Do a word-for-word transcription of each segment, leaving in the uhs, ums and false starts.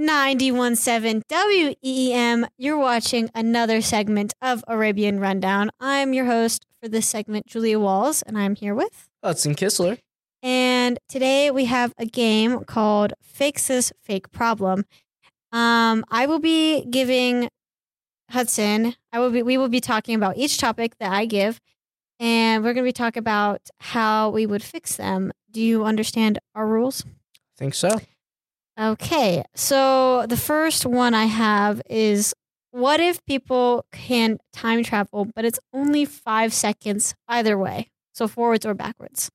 ninety-one point seven W E E M. You're watching another segment of Arabian Rundown. I'm your host for this segment, Julia Walls, and I'm here with Hudson Kistler. And today we have a game called Fix This Fake Problem. Um, I will be giving Hudson, I will be, we will be talking about each topic that I give, and we're going to be talking about how we would fix them. Do you understand our rules? I think so. Okay, so the first one I have is, what if people can time travel, but it's only five seconds either way, so forwards or backwards?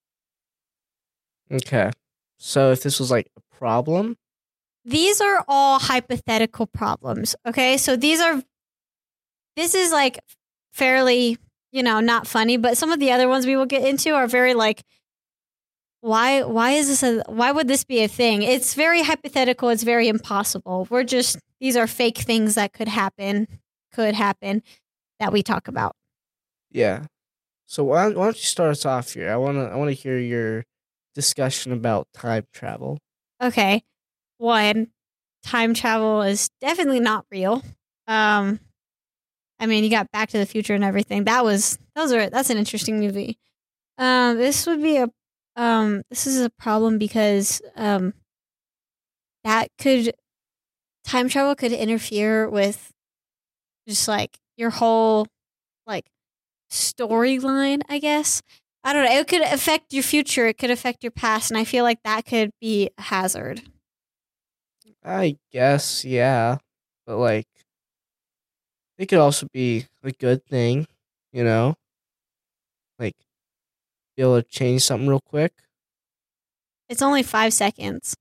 Okay. So if this was like a problem? These are all hypothetical problems, okay? So these are, this is like fairly, you know, not funny, but some of the other ones we will get into are very like, why why is this a, why would this be a thing? It's very hypothetical, it's very impossible. We're just, these are fake things that could happen, could happen, that we talk about. Yeah. So why, why don't you start us off here? I want to I want to hear your discussion about time travel. Okay. One, time travel is definitely not real. Um, I mean, you got Back to the Future and everything. That was those are that's an interesting movie. Um, this would be a um, this is a problem because um, that could time travel could interfere with just like your whole like storyline, I guess. I don't know. It could affect your future. It could affect your past, and I feel like that could be a hazard. I guess, yeah. But like, it could also be a good thing, you know? Like, be able to change something real quick. It's only five seconds.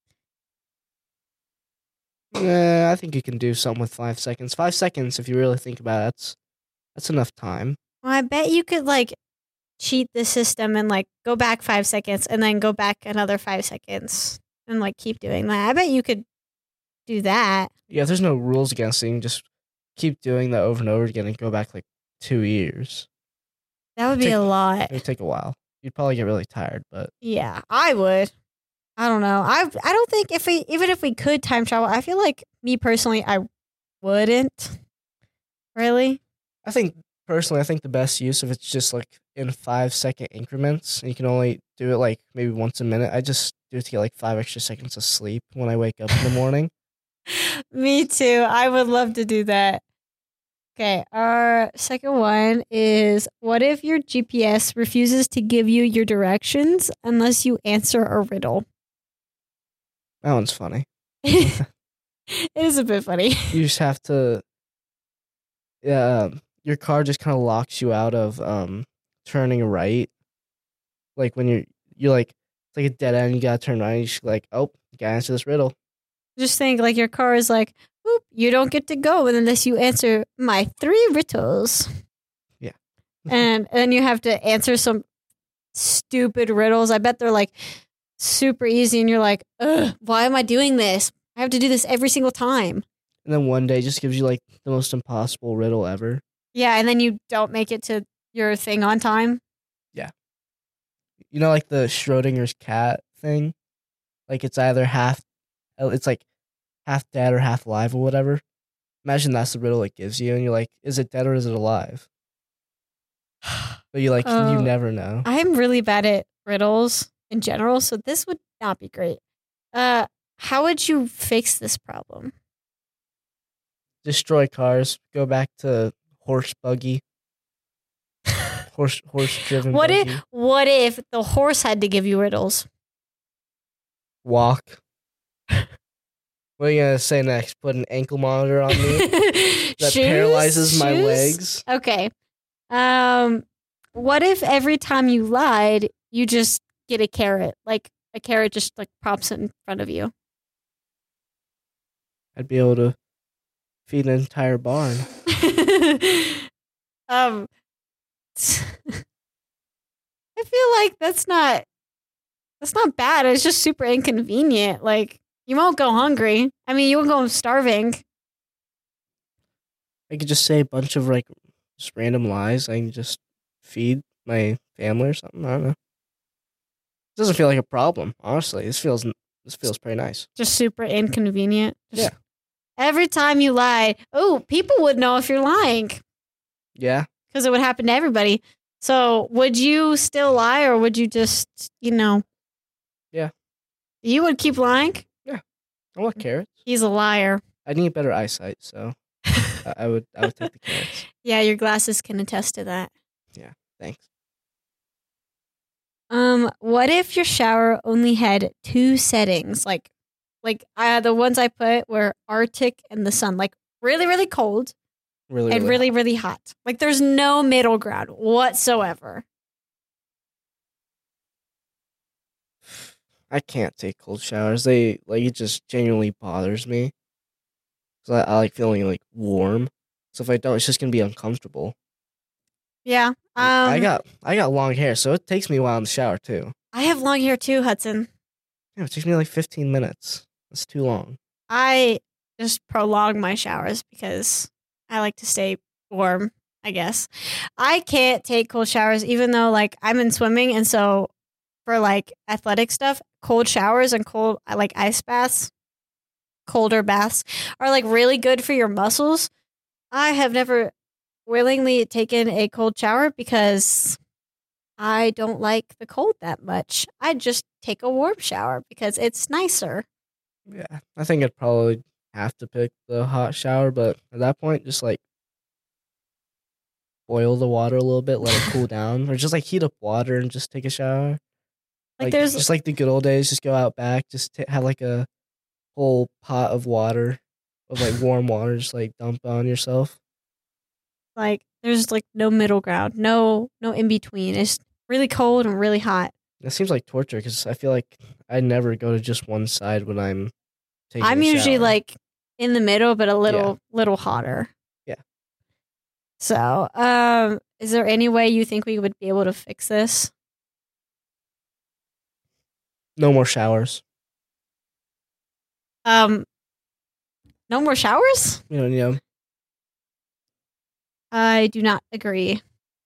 Yeah, I think you can do something with five seconds. Five seconds, if you really think about it, that's, that's enough time. Well, I bet you could like cheat the system and like go back five seconds and then go back another five seconds and like keep doing that. I bet you could do that. Yeah, there's no rules against it. You can just keep doing that over and over again and go back like two years. That would be Take- a lot. It would take a while. You'd probably get really tired, but Yeah, I would. I don't know. I I don't think if we even if we could time travel, I feel like me personally, I wouldn't. Really? I think personally, I think the best use if it's just like in five second increments, and you can only do it like maybe once a minute. I just do it to get like five extra seconds of sleep when I wake up in the morning. Me too. I would love to do that. Okay, our second one is, what if your G P S refuses to give you your directions unless you answer a riddle? That one's funny. It is a bit funny. You just have to. Yeah, um, your car just kind of locks you out of um turning right. Like when you're you're like it's like a dead end. You gotta turn right. You just like, oh, you gotta answer this riddle. Just think like your car is like, oop, you don't get to go unless you answer my three riddles. Yeah. and and you have to answer some stupid riddles. I bet they're like super easy and you're like, ugh, why am I doing this? I have to do this every single time. And then one day just gives you like the most impossible riddle ever. Yeah, and then you don't make it to your thing on time. Yeah. You know, like the Schrodinger's cat thing? Like it's either half, it's like half dead or half alive or whatever. Imagine that's the riddle it gives you, and you're like, is it dead or is it alive? But you like, Uh, you never know. I'm really bad at riddles in general, so this would not be great. Uh, how would you fix this problem? Destroy cars. Go back to horse buggy. horse horse driven. What buggy. if what if the horse had to give you riddles? Walk. What are you gonna say next? Put an ankle monitor on me that Shoes? paralyzes my Shoes? legs. Okay. Um, what if every time you lied, you just get a carrot? Like a carrot just like props in front of you. I'd be able to feed an entire barn. um, I feel like that's not that's not bad. It's just super inconvenient. Like you won't go hungry. I mean, you won't go starving. I could just say a bunch of like just random lies. I can just feed my family or something. I don't know. It doesn't feel like a problem, honestly. This feels this feels pretty nice. Just super inconvenient. Yeah. Every time you lie, oh, people would know if you're lying Yeah. because it would happen to everybody. So would you still lie or would you just, you know? Yeah. You would keep lying? I want carrots. He's a liar. I need better eyesight, so I, I would I would take the carrots. Yeah, your glasses can attest to that. Thanks. Um, what if your shower only had two settings? Like like uh, the ones I put were Arctic and the sun, like really, really cold Really, and really, really hot. Like there's no middle ground whatsoever. I can't take cold showers. They like it just genuinely bothers me. So I, I like feeling like warm. So if I don't, it's just gonna be uncomfortable. Yeah. Um, I got I got long hair, so it takes me a while in the shower too. I have long hair too, Hudson. Yeah, it takes me like fifteen minutes. That's too long. I just prolong my showers because I like to stay warm, I guess. I can't take cold showers even though like I'm in swimming and so for like athletic stuff, cold showers and cold like ice baths, colder baths are like really good for your muscles. I have never willingly taken a cold shower because I don't like the cold that much. I just take a warm shower because it's nicer. Yeah, I think I'd probably have to pick the hot shower, but at that point, just like boil the water a little bit, let it cool down, or just like heat up water and just take a shower. Like, Like, there's just like the good old days, just go out back, just t- have like a whole pot of water, of like warm water, just like dump on yourself. like there's like no middle ground, no no in between. It's really cold and really hot. That seems like torture because I feel like I never go to just one side when I'm taking. I'm a usually shower. like in the middle, but a little little hotter. Yeah. So, um, is there any way you think we would be able to fix this? no more showers. Um, no more showers? You know, you know, I do not agree.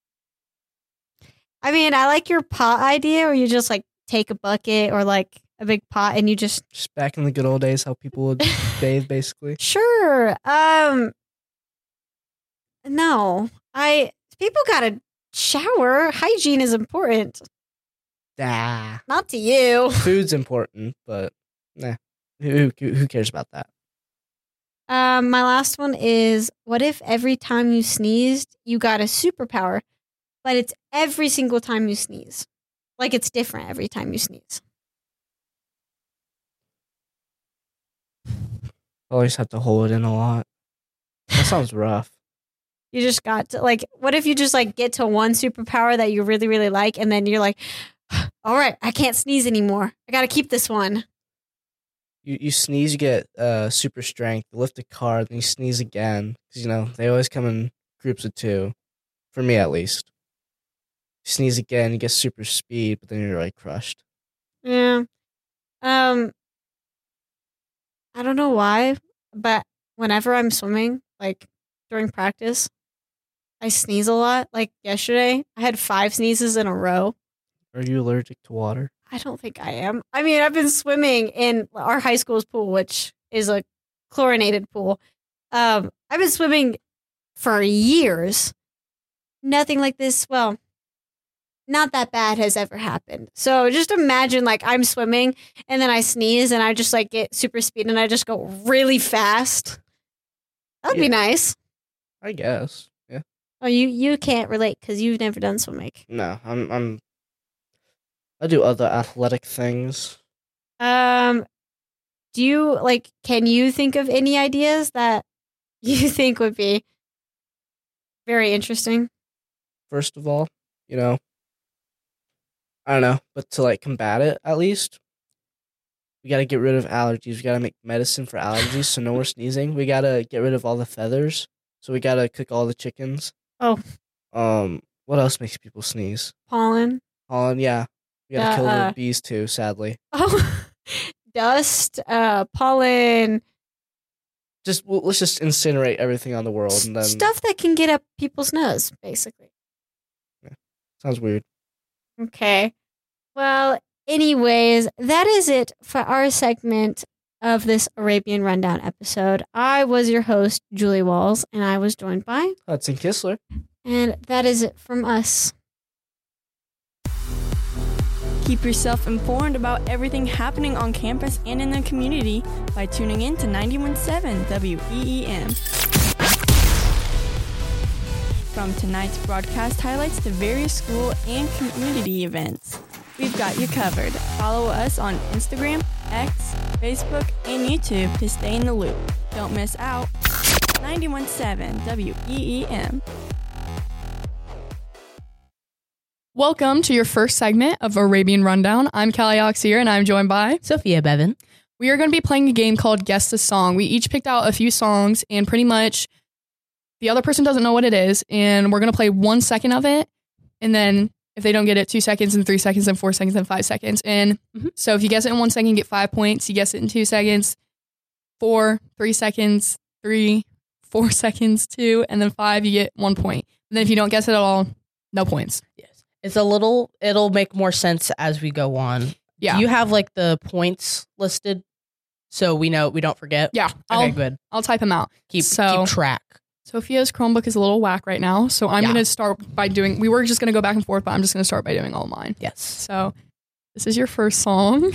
I mean, I like your pot idea where you just like take a bucket or like a big pot and you just just back in the good old days, how people would bathe, basically. Sure. Um no. I people got to shower. Hygiene is important. Ah, Not to you. food's important, but nah, who who, who cares about that? Um my last one is what if every time you sneezed, you got a superpower, but it's every single time you sneeze. Like it's different every time you sneeze. Always have to hold it in a lot. That sounds rough. You just got to like what if you just like get to one superpower that you really really like and then you're like all right, I can't sneeze anymore. I got to keep this one. You you sneeze, you get uh super strength. You lift a car, then you sneeze again. Because, you know, they always come in groups of two. For me, at least. You sneeze again, you get super speed, but then you're, like, crushed. Yeah. Um I don't know why, but whenever I'm swimming, like during practice, I sneeze a lot. Like yesterday, I had five sneezes in a row. Are you allergic to water? I don't think I am. I mean, I've been swimming in our high school's pool, which is a chlorinated pool. Um, I've been swimming for years. Nothing like this. Well, not that bad has ever happened. So just imagine like I'm swimming and then I sneeze and I just like get super speed and I just go really fast. That'd Yeah. be nice. I guess. Yeah. Oh, you you can't relate because you've never done swimming. No, I'm I'm I do other athletic things. Um, do you like? Can you think of any ideas that you think would be very interesting? First of all, you know, I don't know, but to like combat it at least, we gotta get rid of allergies. We gotta make medicine for allergies, so no more sneezing. We gotta get rid of all the feathers, so we gotta cook all the chickens. Oh. Um, what else makes people sneeze? Pollen. Pollen, yeah. We gotta Uh, kill uh, the bees too, sadly. Oh, dust. Uh, pollen. Just well, let's just incinerate everything on the world, and then Stuff that can get up people's nose, basically. sounds weird. Okay. Well, anyways, that is it for our segment of this Arabian Rundown episode. I was your host, Julie Walls, and I was joined by Hudson Kistler. And that is it from us. Keep yourself informed about everything happening on campus and in the community by tuning in to ninety-one point seven W E E M. From tonight's broadcast highlights to various school and community events, we've got you covered. Follow us on Instagram, X, Facebook, and YouTube to stay in the loop. Don't miss out. ninety-one point seven W E E M. Welcome to your first segment of Arabian Rundown. I'm Callie Oxier, and I'm joined by Sophia Bevan. We are going to be playing a game called Guess the Song. We each picked out a few songs, and pretty much the other person doesn't know what it is, and we're going to play one second of it, and then if they don't get it, two seconds, and three seconds, and four seconds, and five seconds. And mm-hmm. so if you guess it in one second, you get five points. You guess it in two seconds, four, three seconds, three, four seconds, two, and then five, you get one point. And then if you don't guess it at all, no points. Yes. It's a little, it'll make more sense as we go on. Yeah. Do you have like the points listed so we know, we don't forget? Yeah. Okay, I'll, good. I'll type them out. Keep, so, keep track. Sophia's Chromebook is a little whack right now, so I'm Yeah. going to start by doing, we were just going to go back and forth, but I'm just going to start by doing all of mine. Yes. So this is your first song.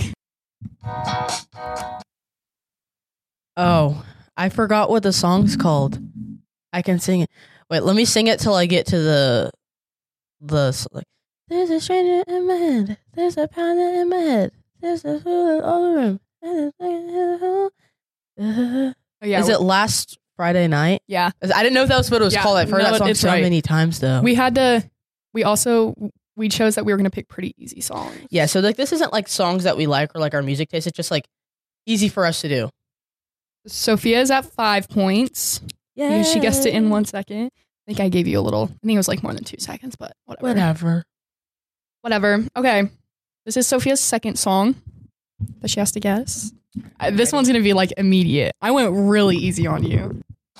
Oh, I forgot what the song's called. I can sing it. Wait, let me sing it till I get to the, the, like, there's a stranger in my head. There's a pounder in my head. There's a fool in all the room. Oh, yeah. Is it Last Friday Night? Yeah. I didn't know if that was what it was Yeah, called. I've heard no, that song it's so right. many times, though. We had to, we also, we chose that we were going to pick pretty easy songs. Yeah, so like this isn't like songs that we like or like our music taste. It's just like easy for us to do. Sophia's at five points. Yeah, She guessed it in one second. I think I gave you a little, I think it was like more than two seconds, but whatever. Whatever. Whatever. Okay. This is Sophia's second song that she has to guess. Uh, this one's going to be like immediate. I went really easy on you.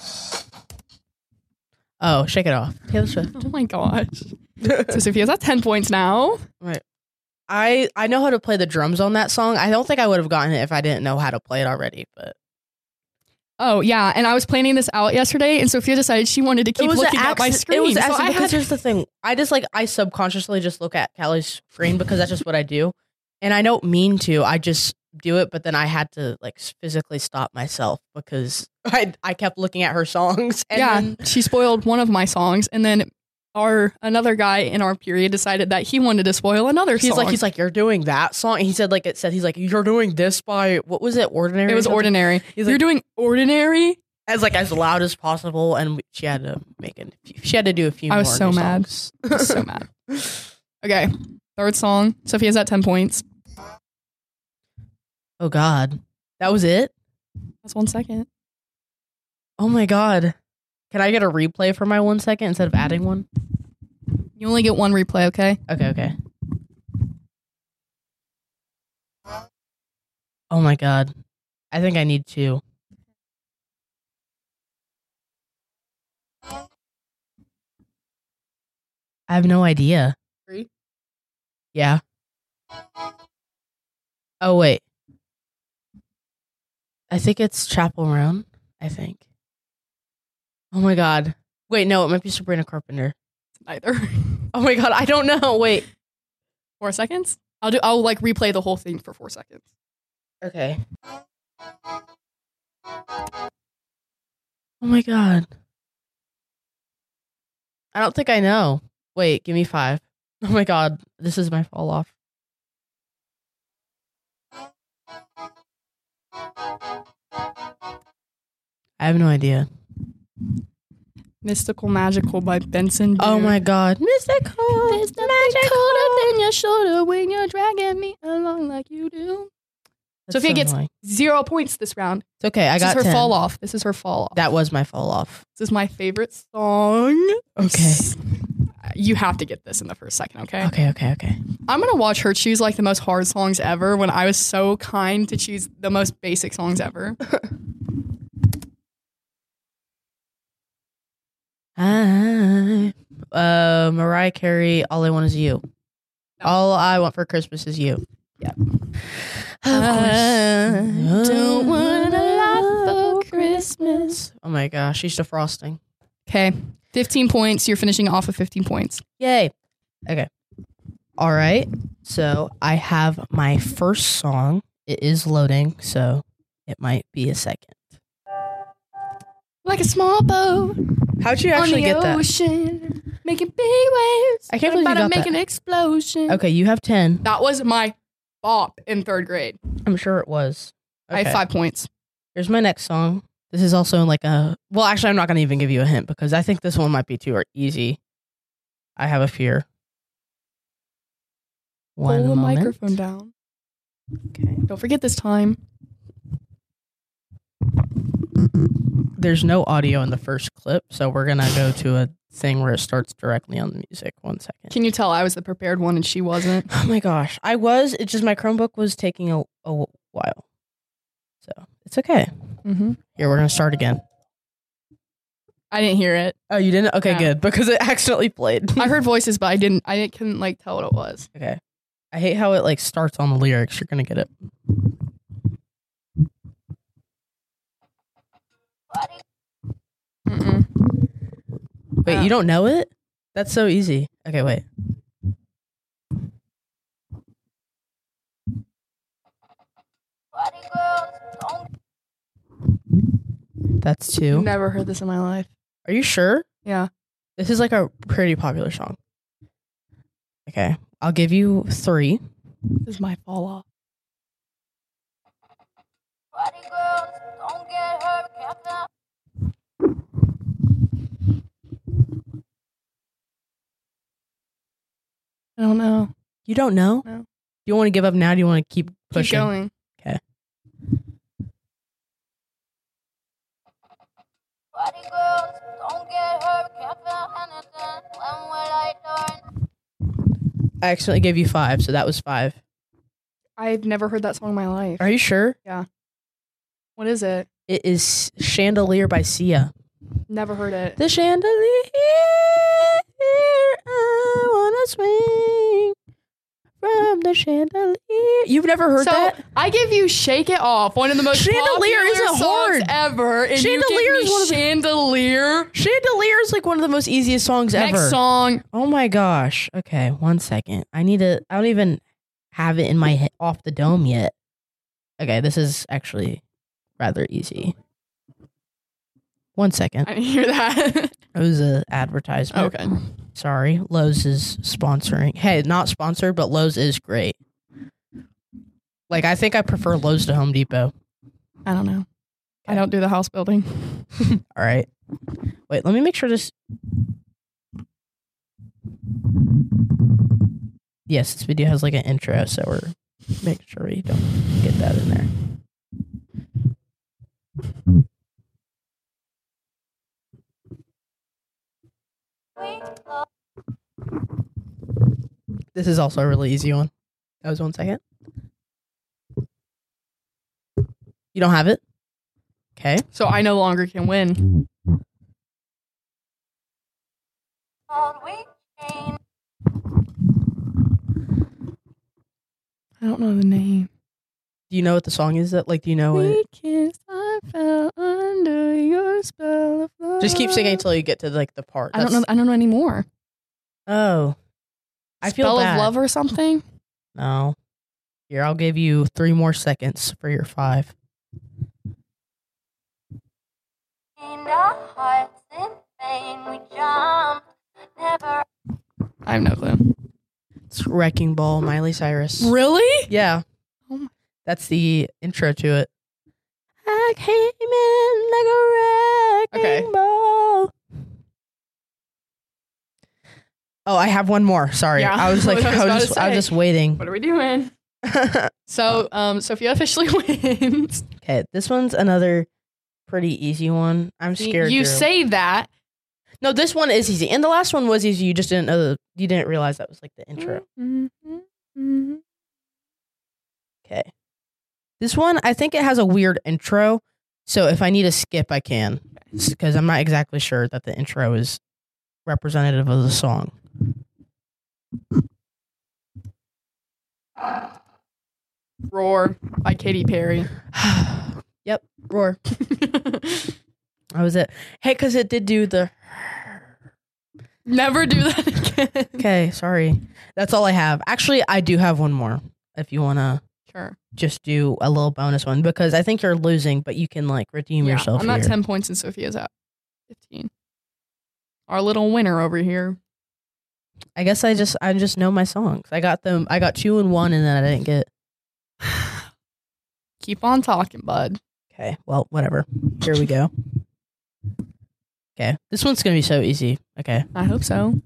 Oh, Shake It Off. Taylor Swift. Oh my gosh. So Sophia's at ten points now. Right. I I know how to play the drums on that song. I don't think I would have gotten it if I didn't know how to play it already, but Oh, yeah. And I was planning this out yesterday, and Sophia decided she wanted to keep looking at my screen. It was so accident I because had here's the thing. I just like, I subconsciously just look at Callie's screen because that's just what I do. And I don't mean to. I just do it, but then I had to like physically stop myself because I I kept looking at her songs. And yeah, then, she spoiled one of my songs, and then our another guy in our period decided that he wanted to spoil another he's song. like, he's like, you're doing that song. And he said, like, it said, he's like, you're doing this by, what was it, Ordinary? It was or something? Ordinary. He's You're like, doing Ordinary? as like as loud as possible, and she had to make it. She had to do a few. I was more so new mad. songs. I was so mad. Okay, third song. Sophia's at ten points. Oh God, that was it. That's one second. Oh my God, can I get a replay for my one second instead of adding one? You only get one replay, okay? Okay, okay. Oh my God, I think I need two. I have no idea. Three? Yeah. Oh, wait. I think it's Chapel Roan. I think. Oh my God. Wait, no, it might be Sabrina Carpenter. Neither. Oh my God, I don't know. Wait. Four seconds? I'll do. I'll like replay the whole thing for four seconds. Okay. Oh my God. I don't think I know. Wait, give me five. Oh my God, this is my fall off. I have no idea. Mystical Magical by Benson. Oh Boone. my God. Mystical. There's nothing colder than your shoulder when you're dragging me along like you do. That's Sophia so gets annoying. zero points this round. It's okay. I This got is her ten. fall off. This is her fall off. That was my fall off. This is my favorite song. Okay. You have to get this in the first second, okay? Okay, okay, okay. I'm going to watch her choose like the most hard songs ever when I was so kind to choose the most basic songs ever. Hi. Uh, Mariah Carey, All I Want Is You. No. All I Want for Christmas is You. I don't want a lot for Christmas. Oh my gosh, she's defrosting. Okay. fifteen points. You're finishing off with fifteen points. Yay. Okay. All right. So I have my first song. It is loading, so it might be a second. Like a small boat How'd you on actually the get that? ocean, making big waves. I can't believe you about to got make that. an explosion. Okay, you have ten. That was my bop in third grade. I'm sure it was. I have five points. Here's my next song. This is also in like a. Well, actually, I'm not going to even give you a hint because I think this one might be too easy. I have a fear. One Pull the moment. microphone down. Okay. Don't forget this time. There's no audio in the first clip, so we're going to go to a thing where it starts directly on the music. One second. Can you tell I was the prepared one and she wasn't? Oh my gosh. I was. It's just my Chromebook was taking a, a while. So it's okay. Mm-hmm. Here, we're going to start again. I didn't hear it. Oh, you didn't? Okay, No. good. Because it accidentally played. I heard voices, but I didn't. I didn't, couldn't like tell what it was. Okay. I hate how it like starts on the lyrics. You're going to get it. Mm-mm. Wait, Uh, you don't know it? That's so easy. Okay, wait. That's two. Never heard this in my life. Are you sure? Yeah. This is like a pretty popular song. Okay, I'll give you three. This is my fall off. I don't know. You don't know? No. Do you want to give up now? Do you want to keep Keep pushing? going. Okay. I accidentally gave you five, so that was five. I've never heard that song in my life. Are you sure? What is it? It is Chandelier by Sia. Never heard it. The chandelier, I wanna swing from the chandelier. You've never heard so that? I give you "Shake It Off," one of the most Chandelier popular isn't songs hard. ever, and Chandelier you is give one me of the- "Chandelier." Chandelier is like one of the most easiest songs Next ever. song. Oh my gosh. Okay, one second. I need to. I don't even have it in my head off the dome yet. Okay, this is actually rather easy. One second. I didn't hear that. It was an advertisement. Okay. Sorry, Lowe's is sponsoring. Hey, not sponsored, but Lowe's is great. Like, I think I prefer Lowe's to Home Depot. I don't know. I don't do the house building. All right. Wait, let me make sure this. Yes, this video has like an intro, so we're making sure we don't get that in there. This is also a really easy one. That was one second. You don't have it? Okay. So I no longer can win. I don't know the name. Do you know what the song is? That like, do you know We it? kissed, I fell under your spell of love. Just keep singing until you get to like the part. I don't know. I don't know anymore. Oh, I feel Spell bad. of love or something. No. Here, I'll give you three more seconds for your five. I have no clue. It's Wrecking Ball, Miley Cyrus. Really? Yeah. Oh my- That's the intro to it. I came in like a wrecking Okay. ball. Oh, I have one more. Sorry. Yeah, I was like, I was I, about was to just, I was say. just waiting. What are we doing? So, um, Sophia officially wins. Okay, this one's another pretty easy one. I'm scared. You Drew. say that. No, this one is easy. And the last one was easy. You just didn't know the, you didn't realize that was like the intro. Mm-hmm. Okay. This one, I think it has a weird intro. So if I need to skip, I can. Because I'm not exactly sure that the intro is representative of the song. Roar by Katy Perry. Yep, Roar. That was it. Hey, because it did do the. Never do that again. Okay, sorry. That's all I have. Actually, I do have one more. If you want to Sure. just do a little bonus one, because I think you're losing, but you can like redeem Yeah, yourself. I'm at here. ten points and Sophia's at fifteen. Our little winner over here. I guess I just I just know my songs. I got them. I got two and one, and then I didn't get. Keep on talking, bud. Okay, well, whatever. Here we go. Okay, this one's gonna be so easy. Okay, I hope so.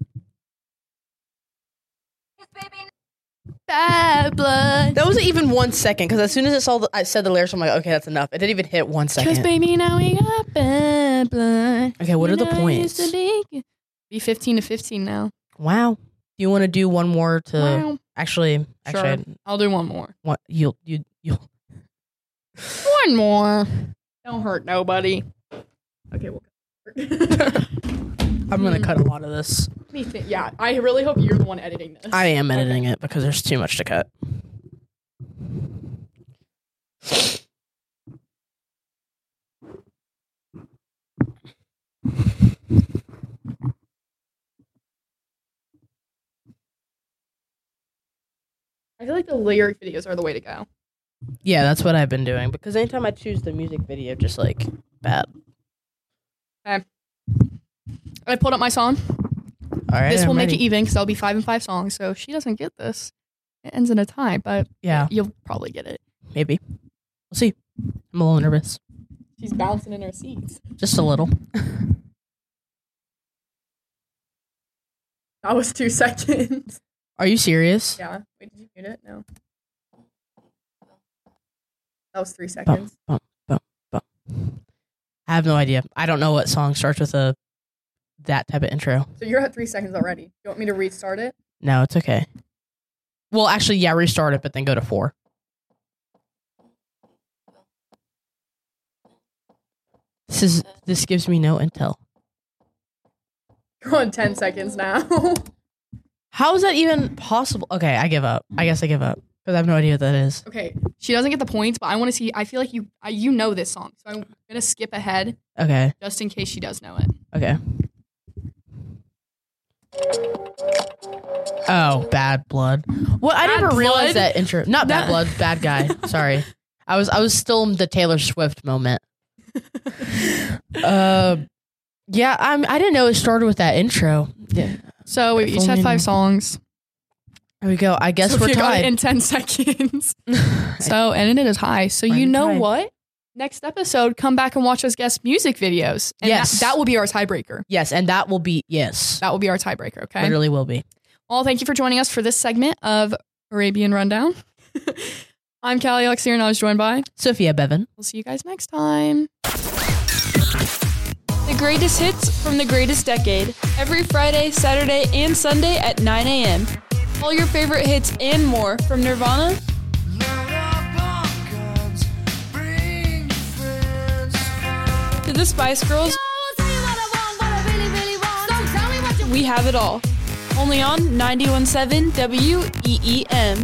Bad blood. that wasn't even one second, because as soon as I saw the, I said the lyrics, I'm like, okay, that's enough. It didn't even hit one Cause second. baby, now we got bad blood. Okay, what You are the know I used points? to Be, be fifteen to fifteen now. Wow. Do you want to do one more to Wow. actually? Actually, Sure. I- I'll do one more. what you'll you you'll. One more. Don't hurt nobody. Okay, we'll I'm gonna cut a lot of this. Me think, yeah, I really hope you're the one editing this. I am editing it because there's too much to cut. I feel like the lyric videos are the way to go. Yeah, that's what I've been doing, because anytime I choose the music video, just like bad. I pulled up my song. All right, This will I'm make ready. it even because that'll be five and five songs. So if she doesn't get this, it ends in a tie. But Yeah, you'll probably get it. maybe. We'll see. I'm a little nervous, She's bouncing in her seats. just a little. That was two seconds. Are you serious? Yeah. Wait, did you mute it? No. That was three Bum, seconds. bum, bum, bum. I have no idea. I don't know what song starts with a that type of intro. So you're at three seconds already. You want me to restart it? No, it's okay. Well, actually, yeah, restart it, but then go to four. This is this gives me no intel. You're on ten seconds now. How is that even possible? Okay, I give up. I guess I give up because I have no idea what that is. Okay. She doesn't get the points, but I want to see. I feel like you I, you know this song. So I'm going to skip ahead Okay, just in case she does know it. okay. Oh, Bad Blood. Well, I Bad never realized Blood? that intro. Not Bad That- Blood, Bad Guy. Sorry, I was I was still in the Taylor Swift moment. Uh, yeah, I'm. I didn't know it started with that intro. Yeah, So we If each had only- five songs. there we go. I guess Sophia we're got it tied. in ten seconds. So, and it is high. So, We're you know tied. what? Next episode, come back and watch us guess music videos. And Yes. that, that will be our tiebreaker. Yes, and that will be yes. That will be our tiebreaker, okay? Literally will be. Well, thank you for joining us for this segment of Arabian Rundown. I'm Callie Alexier, and I was joined by. Sophia Bevan. We'll see you guys next time. The greatest hits from the greatest decade. Every Friday, Saturday, and Sunday at nine a.m. All your favorite hits and more from Nirvana to the Spice Girls. We have it all. Only on ninety-one point seven W E E M.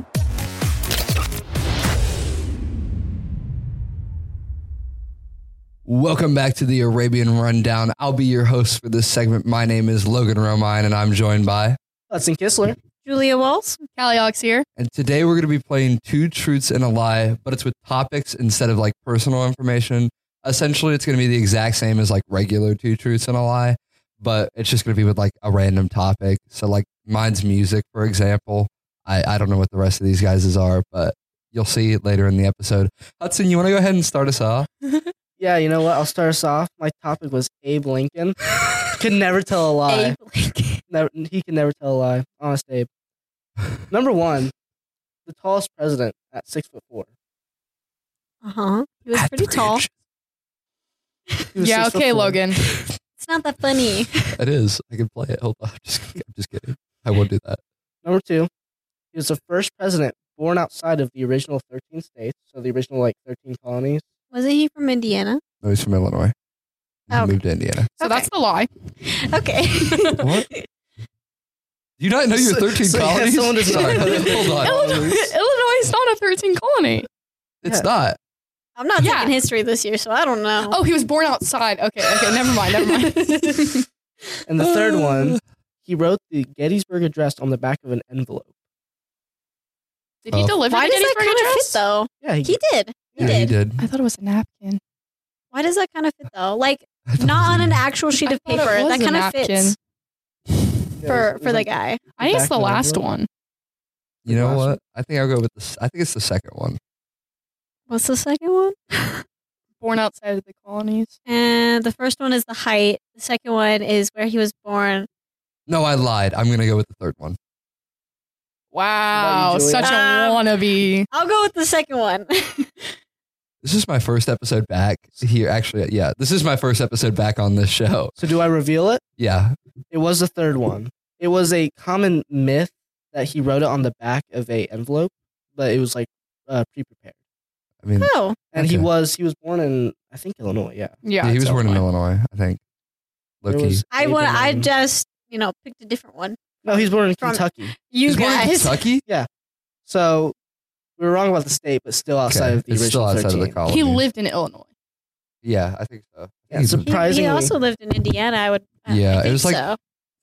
Welcome back to the Arabian Rundown. I'll be your host for this segment. My name is Logan Romine, and I'm joined by. Hudson Kistler. Julia Walls. Callie Alexier. And today we're going to be playing Two Truths and a Lie, but it's with topics instead of like personal information. Essentially, it's going to be the exact same as like regular Two Truths and a Lie, but it's just going to be with like a random topic. So like mine's music, for example. I, I don't know what the rest of these guys' are, but you'll see it later in the episode. Hudson, you want to go ahead and start us off? Yeah, you know what? I'll start us off. My topic was Abe Lincoln. Could never tell a lie. Abe Lincoln. Never, he can never tell a lie. Honest Abe. Number one, the tallest president at six foot four. Uh huh. He was pretty tall. He was Yeah, six foot okay, four. Logan. It's not that funny. It is. I can play it. Hold on. I'm just, I'm just kidding. I won't do that. Number two, he was the first president born outside of the original thirteen states, so the original like thirteen colonies. Wasn't he from Indiana? No, he's from Illinois. He Okay. moved to Indiana. So Okay. that's the lie. Okay. What? Do you not know your So- thirteen so, yeah, colonies? someone doesn't know. Sorry, hold on. Illinois, Illinois is is not a thirteenth colony. It's Yeah. not. I'm not Yeah. taking history this year, so I don't know. Oh, he was born outside. Okay, okay, never mind, never mind. And the third one, he wrote the Gettysburg Address on the back of an envelope. Did he Oh. deliver Why the does that Gettysburg kind of Address? fit though? Yeah, he, He did. He Yeah, did. he did. I thought it was a napkin. Why does that kind of fit though? Like I thought not it on was an a- actual sheet I of thought it paper. was That a kind of napkin. fits Yeah, it was- for it was for the like guy. I think it's back the of an last envelope. one. You know Last what? one. I think I'll go with this. I think it's the second one. What's the second one? Born outside of the colonies. And the first one is the height. The second one is where he was born. No, I lied. I'm gonna go with the third one. Wow, Julia? such a Um, wannabe. I'll go with the second one. This is my first episode back here. Actually, yeah, this is my first episode back on this show. So do I reveal it? Yeah, It was the third one. It was a common myth that he wrote it on the back of a envelope, but it was like uh, pre-prepared. I mean, Oh, And he Okay. was he was born in I think Illinois. Yeah. Yeah, yeah, he it's was born in Illinois. Illinois, I think. There Low key. was I want. I Abraham- just you know picked a different one. No, he's born in From- Kentucky. You He's born in guys. Kentucky. So we were wrong about the state, but still outside Okay, of the it's original still outside thirteen. of the colony. He lived in Illinois. Yeah, I think so. Yeah, He's- so- He, he Surprisingly- also lived in Indiana. I would. I- I Yeah, it think was like- so.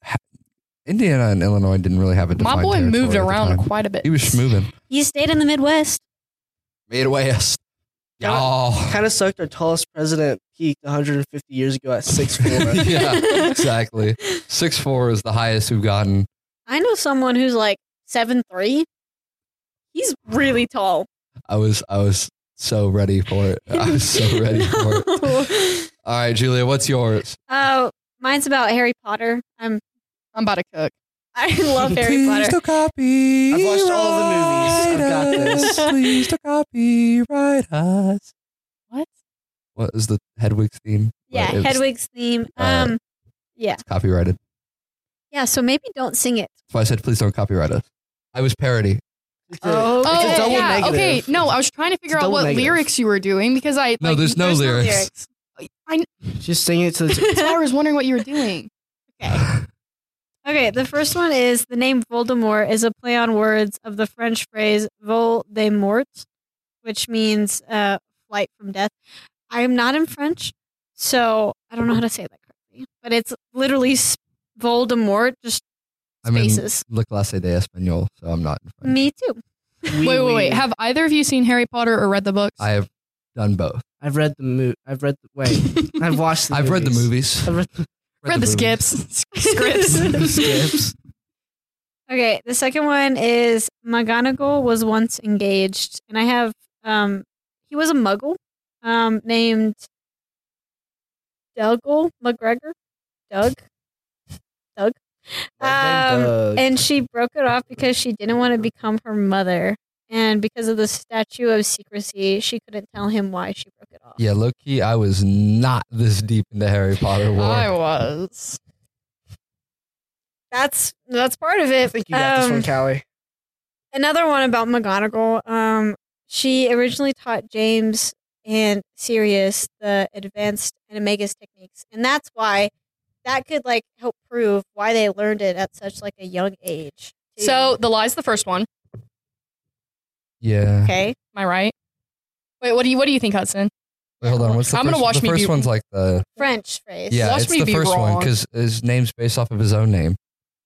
Indiana and Illinois didn't really have a My defined boy moved territory at the around time. quite a bit. He was schmoving. He stayed in the Midwest. Midwest. Y'all. Kind of sucked. Our tallest president peaked one hundred fifty years ago at six four. Yeah, exactly. Six four is the highest we've gotten. I know someone who's like seven three. He's really tall. I was I was so ready for it. I was so ready for it. it. All right, Julia, what's yours? Oh, mine's about Harry Potter. I'm. I'm about to cook. I love Harry Potter. to copy. I've watched all the movies. I've got this. Please to copyright us. What? What is the Hedwig's theme? Yeah, But it was- Hedwig's theme. uh, Um, yeah, It's copyrighted. yeah. So maybe don't sing it. That's why I said please don't copyright us. I was parody. Oh, It's a Oh, double yeah. negative. Okay. No, I was trying to figure It's out double what negative. lyrics you were doing because I. No, like, there's no There's lyrics. I, Just sing it to the. I was wondering what you were doing. Okay. Okay, the first one is the name Voldemort is a play on words of the French phrase vol de mort, which means uh, flight from death. I am not in French, so I don't know how to say that correctly, but it's literally s- Voldemort, just I'm in spaces. La Clase de Español, so I'm not in French. Me too. Oui, wait, wait, oui. wait. Have either of you seen Harry Potter or read the books? I have done both. I've read the movie. I've read the wait. I've watched. The I've read the movies. I've read the read the, movies. skips. Scripts. skips. Okay, the second one is McGonagall was once engaged, and I have um he was a Muggle, um named Dougal McGregor, Doug, Doug, um, Doug. and she broke it off because she didn't want to become her mother, and because of the statute of secrecy, she couldn't tell him why she broke it off. Yeah, low key, I was not this deep into Harry Potter lore. I was. That's that's part of I it. think you got this Um, one, Callie. Another one about McGonagall. Um, she originally taught James and Sirius the advanced animagus techniques, and that's why that could like help prove why they learned it at such like a young age. too. So the lie's the first one. Yeah. okay, Am I right? Wait, what do you what do you think, Hudson? Wait, hold on. What's the I'm gonna first, watch the me first be- one's like the French phrase. yeah, Watch it's me the be first one wrong. because his name's based off of his own name.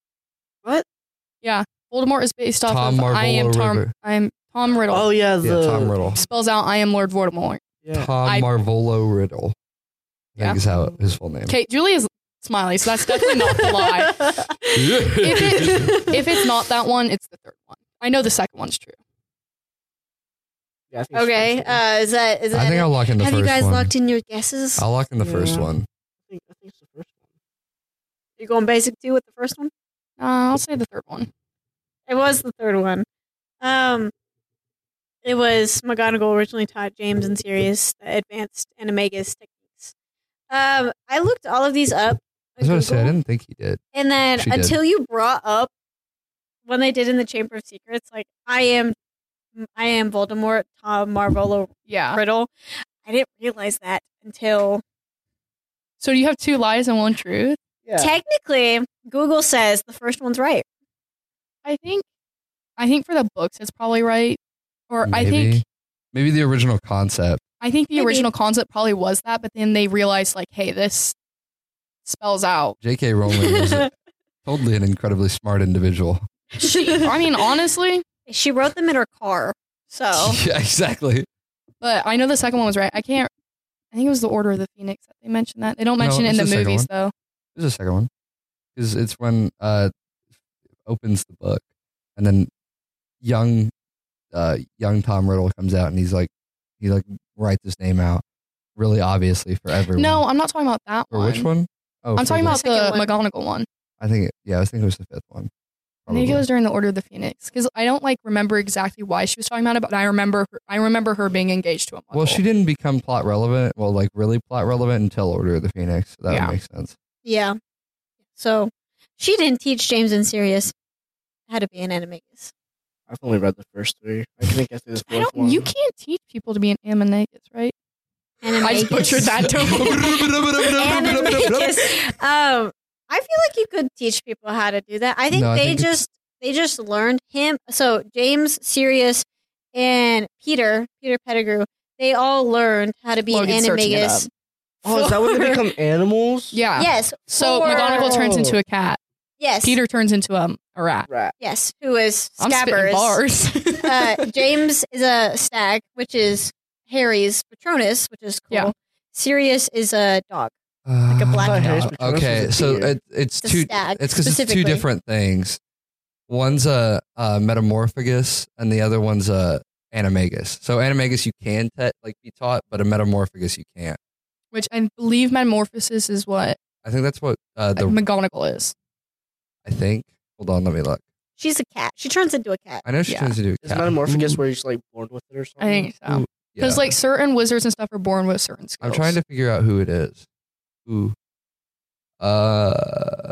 Voldemort is based off Tom of I am Marvolo Tom. Riddle. I am Tom Riddle. Oh yeah, the Yeah, Tom Riddle. Spells out I am Lord Voldemort. Yeah. Tom I- Marvolo Riddle. I think Yeah. is how his full name. Okay, Julia's smiley, so that's definitely not the lie. If it if it's not that one, it's the third one. I know the second one's true. Yeah, I think it's Okay, the first one. uh, is that is that? I think it? I'll lock in the Have first you guys one. locked in your guesses? I'll lock in the first Yeah. one. I think, I think it's the first one. You going basic two with the first one? Uh, I'll say the third one. It was the third one. Um, it was McGonagall originally taught James and Sirius the advanced animagus techniques. Um, I looked all of these up. I was on going to say, I Google, didn't think he did. and then She did. until you brought up when they did in the Chamber of Secrets, like I am, I am Voldemort, Tom Marvolo Yeah. Riddle. I didn't realize that until So do you have two lies and one truth? Yeah. technically Google says the first one's right. I think I think for the books it's probably right. Or Maybe. I think Maybe the original concept. I think the Maybe. original concept probably was that, but then they realized like, hey, this spells out. J K. Rowling was totally an incredibly smart individual. She, I mean, honestly, She wrote them in her car. So Yeah, exactly. but I know the second one was right. I can't. I think it was the Order of the Phoenix that they mentioned that. They don't No, mention it in it's the the second movies one. though. There's a second one. Because it's when uh opens the book and then young uh young Tom Riddle comes out and he's like he like writes his name out really obviously for everyone. No, I'm not talking about that Or one. which one? Oh, I'm for talking the- about the second one. McGonagall one. I think it, yeah, I think it was the fifth one. I think it Probably. was during the Order of the Phoenix because I don't like remember exactly why she was talking about it, but I remember her, I remember her being engaged to a Muggle. Well, she didn't become plot relevant. Well, like really plot relevant until Order of the Phoenix. So that Yeah. would make sense. yeah. So she didn't teach James and Sirius how to be an animagus. I've only read the first three. I couldn't get through the I fourth don't. one. You can't teach people to be an animagus, right? Animagus. I just butchered that Animagus. Um, I feel like you could teach people how to do that. I think No, I they think it's- just they just learned him. So James, Sirius, and Peter, Peter Pettigrew, they all learned how to be Logan's an searching it animagus. up. Oh, is that when they for- become animals? Yeah. Yes. So for- McGonagall turns into a cat. Yes. Peter turns into a, a rat. Rat. Yes. Who is I'm spitting Scabbers? bars. uh, James is a stag, which is Harry's Patronus, which is cool. Yeah. Sirius is a dog. Like a Uh, black I thought Harry's dog. Patronus Okay, was a so deer. it, it's It's a two. stag, It's because it's two specifically. different things. One's a, a metamorphagus, and the other one's a animagus. So animagus you can te- like be taught, but a metamorphagus you can't. Which I believe metamorphosis is what I think that's what uh, the McGonagall is. I think. Hold on, let me look. She's a cat. She turns into a cat. I know she Yeah. turns to do Is Metamorphagus where you're just like born with it or I something? think so. Ooh, Because yeah. like certain wizards and stuff are born with certain skills. I'm trying to figure out who it is. Who? Uh,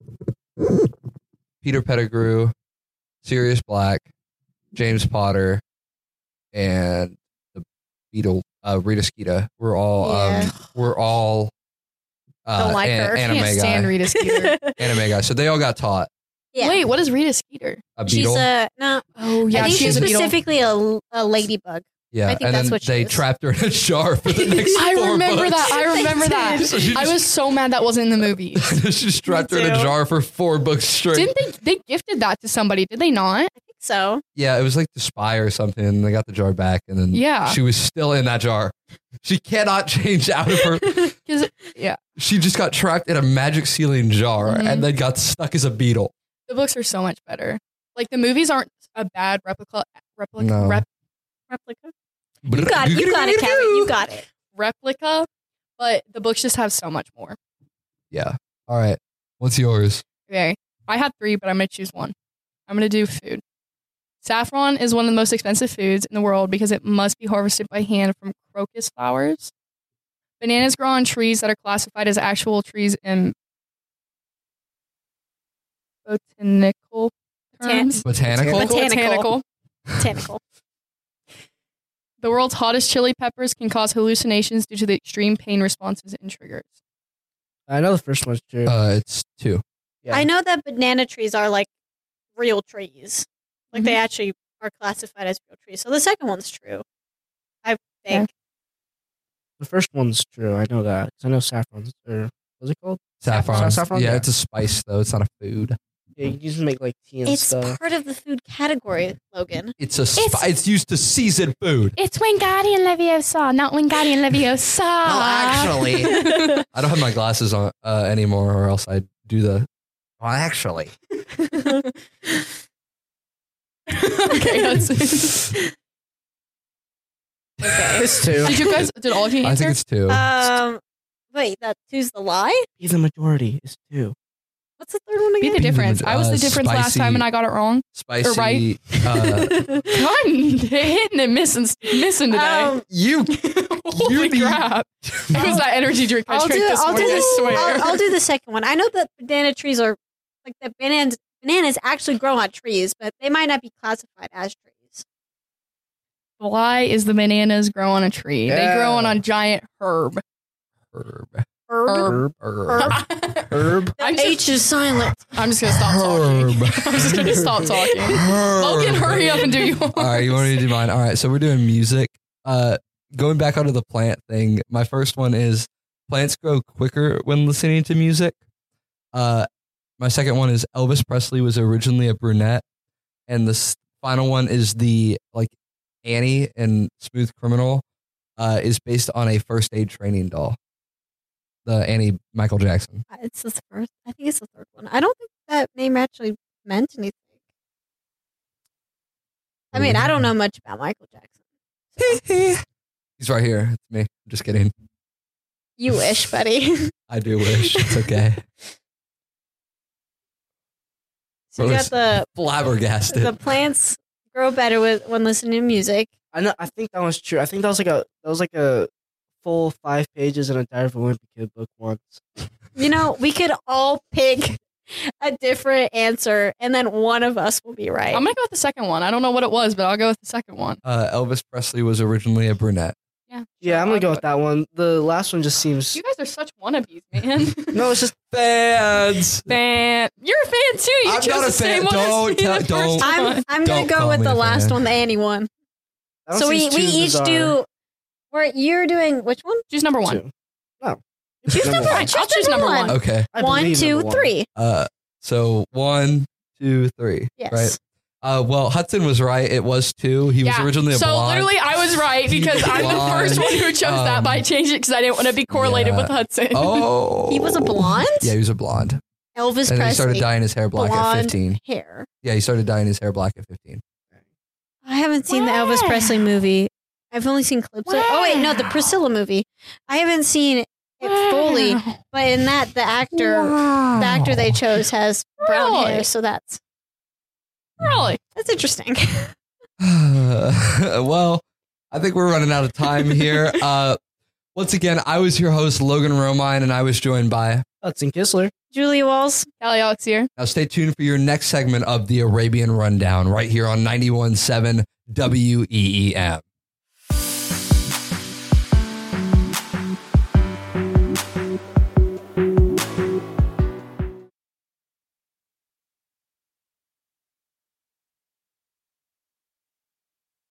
Peter Pettigrew, Sirius Black, James Potter, and the Beetle, uh, Rita Skeeter. We're all, Yeah. um, we're all uh, Don't like an- her. anime Can't stand guy. Rita Skeeter. Anime guy. So they all got taught Yeah. Wait, what is Rita Skeeter? a She's beetle. a no. Oh I think she's she's a beetle. specifically a, a ladybug. yeah, I think and that's then what she they is. trapped her in a jar for the next I four remember books. that. I remember They that. did. So she I just- was so mad that wasn't in the movie. she just trapped her in a too. jar for four books straight. Didn't they? They gifted that to somebody, did they not? I think so. Yeah, it was like the spy or something. And they got the jar back, and then Yeah. she was still in that jar. She cannot change out of her. Because yeah, She just got trapped in a magic ceiling jar, Mhm. and then got stuck as a beetle. the books are so much better. Like the movies aren't a bad replica. Replica. No. Rep, Replica. You got it. You got it, Kevin. You got it. replica, but the books just have so much more. Yeah. All right. What's yours? Okay, I had three, but I'm gonna choose one. I'm gonna do food. Saffron is one of the most expensive foods in the world because it must be harvested by hand from crocus flowers. Bananas grow on trees that are classified as actual trees in botanical Botan- terms. Botanical. Botanical. Botanical. Botanical. The world's hottest chili peppers can cause hallucinations due to the extreme pain responses and triggers. I know the first one's true. Uh, it's two. Yeah. I know that banana trees are like real trees. Like they Mhm. actually are classified as real trees. So the second one's true. I think. The first one's true. I know that. 'Cause I know saffron's or what's it called? Saffron. Saffron? Yeah, Yeah. it's a spice though. It's not a food. Yeah, you can just make like tea and It's stuff. part of the food category, Logan. It's a. Spi- it's, used to season food. It's Wingardium Leviosa, not Wingardium Leviosa. Well, actually, I don't have my glasses on uh, anymore, or else I'd do the. Well, actually, Okay, that's Okay. It's two. Did you guys? Did all of you I answer? think it's two. Um, wait, that two's the lie? Be the majority. It's two. What's the third one Be again? the difference. I was Uh, the difference last spicy- time, and I got it wrong. Spicy. right. Uh, God, hitting and missing, missing today. Um, you. Holy be- crap! It was that energy drink I I'll drank do. this I'll do morning. I this. swear. I'll, I'll do the second one. I know that banana trees are like the bananas. Bananas actually grow on trees, but they might not be classified as trees. Why is the bananas grow on a tree? They grow on Yeah. a giant herb. Herb. Herb. Herb. Herb. Herb. I'm just, H is silent. I'm just gonna stop talking. Herb. I'm just gonna stop talking. Logan, hurry up and do yours. All right, you want me to do mine? All right, so we're doing music. Uh, going back onto the plant thing, my first one is plants grow quicker when listening to music. Uh, my second one is Elvis Presley was originally a brunette, and the s- final one is the like Annie in Smooth Criminal uh, is based on a first aid training doll. The Annie Michael Jackson. It's the first. I think it's the third one. I don't think that name actually meant anything. I mean, I don't know much about Michael Jackson. He's right here. It's me. I'm just kidding. You wish, buddy. I do wish. It's okay. So you got the Flabbergasted. the plants grow better with when listening to music. I know. I think that was true. I think that was like a that was like a full five pages in a Diary of a Wimpy Kid book once. You know, we could all pick a different answer, and then one of us will be right. I'm gonna go with the second one. I don't know what it was, but I'll go with the second one. Uh, Elvis Presley was originally a brunette. Yeah. Yeah, I'm gonna I'll go with that one. The last one just seems. You guys are such wannabes, man. No, it's just Fans. fan. You're a fan too. You I'm chose not a the same fan. one as Don't me the tell- first don't. I'm one. I'm gonna Don't go call with me the a last fan. one, the Annie one. that one So we seems we too each bizarre. do. We're you're doing which one? Choose number one. Two. No. Choose number one. I'll choose number one. Okay. I One, believe two, number one. three. Uh, so one, two, three. Yes. Right. Uh, well, Hudson was right. It was two. He was Yeah. originally a so blonde. literally, I was right because I'm the Blonde. first one who chose that, Um, but I changed it because I didn't want to be correlated yeah. with Hudson. Oh. He was a blonde. Yeah, he was a blonde. Elvis And then he Presley. started dyeing his hair black at blonde fifteen. hair. Yeah, he started dyeing his hair black at fifteen. I haven't seen the Elvis Wow. Presley movie. I've only seen clips. Of, oh wait, no, the Wow. Priscilla movie. I haven't seen it fully, Wow. but in that the actor, the actor they chose has brown Really? hair, so that's Really? that's interesting. Well, I think we're running out of time here. Uh, once again, I was your host, Logan Romine, and I was joined by. Hudson Kissler. Julia Walls. Callie Alex here. Now, stay tuned for your next segment of the Arabian Rundown right here on ninety-one point seven W E E M.